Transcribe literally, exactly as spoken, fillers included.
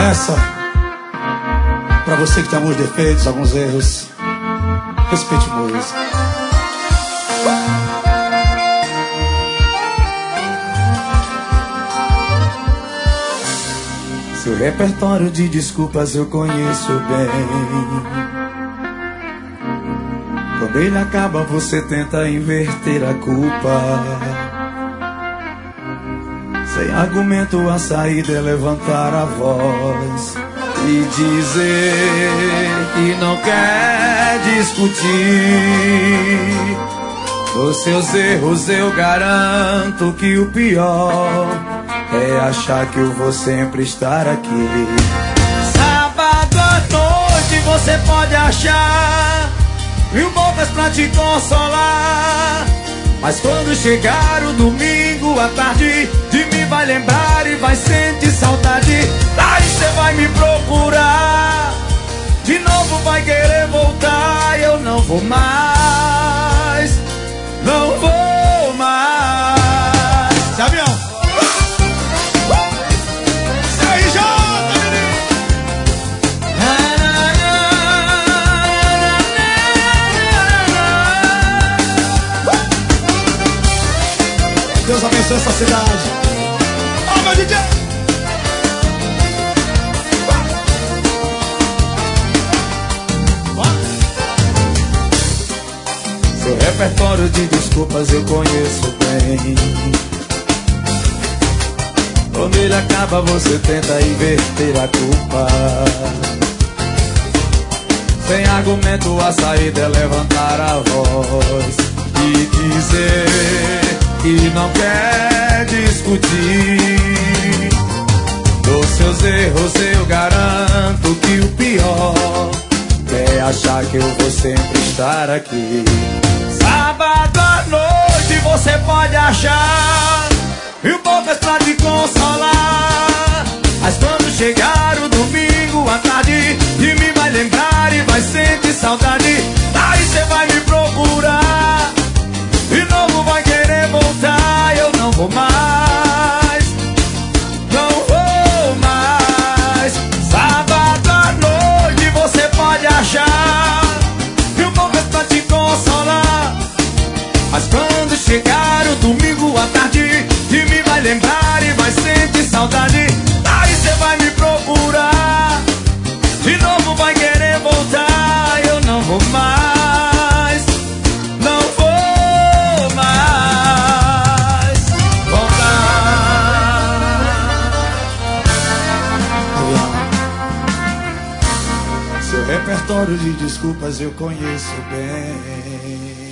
Essa, pra você que tem alguns defeitos, alguns erros, respeite música. Seu repertório de desculpas eu conheço bem. Quando ele acaba você tenta inverter a culpa. Sem argumento a saída é levantar a voz e dizer que não quer discutir. Dos seus erros eu garanto que o pior é achar que eu vou sempre estar aqui. Sábado à noite você pode achar mil bocas pra te consolar, mas quando chegar o domingo à tarde, de mim vai lembrar e vai sentir saudade. Aí cê vai me procurar, de novo vai querer voltar. E eu não vou mais, não vou mais. Se avião! Deus abençoe essa cidade. Ó, oh, meu D J! Seu repertório de desculpas eu conheço bem. Quando ele acaba você tenta inverter a culpa. Sem argumento a saída é levantar a voz e dizer que não quer discutir. Dos seus erros eu garanto que o pior é achar que eu vou sempre estar aqui. Sábado à noite você pode achar mil bocas pra te consolar, mas quando chegar o domingo à tarde, de mim vai lembrar e vai sentir saudade. Aí cê vai me procurar, de novo vai querer voltar. Eu não vou mais, não vou mais. Sábado à noite você pode achar mil bocas pra te consolar, mas quando chegar o domingo à tarde, de mim vai lembrar e vai sentir saudade. Aí cê vai me procurar, de novo vai querer voltar. Eu não vou mais, não vou mais voltar. Seu repertório de desculpas eu conheço bem.